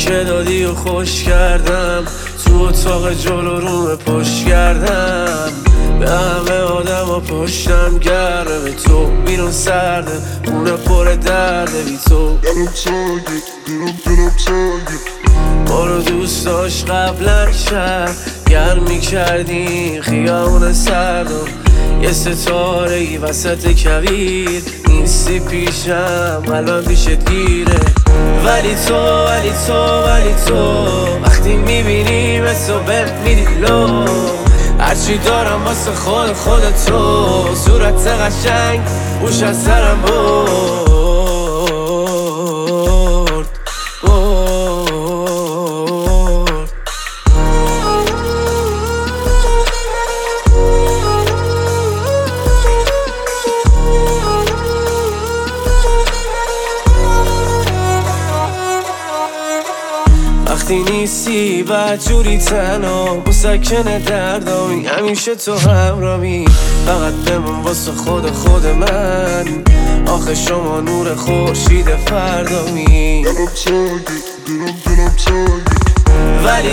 که دادی و خوش کردم، تو اتاق جلو روم پشت کردم، به همه آدم ها پشتم گرمه، به تو بیرون سرده، خونه پر درده بی تو. دلم تنگه ما رو دوست داشت قبلا شهر گرم میکردی خیابون سردم، یه ستاره ای وسط کویر نیستی پیشم، قلبم پیشت گیره. ولی تو وقتی میبینی مثل بهم میدی لو، هرچی دارم واسه خودتو، صورت قشنگ بوش از سرم برد. وقتی نیستی بدجوری تنها مسکن دردامی، همیشه تو همراهی، فقط بمون واسه خود من، آخه شما نور خورشید فردامی. دلم تنگه ولی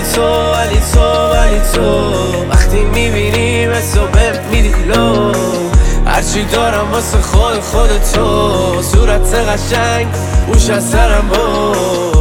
تو وقتی میبینی مثل بهم میدی لو، هرچی دارم واسه خودتو، صورت قشنگ بوش از سرم برد.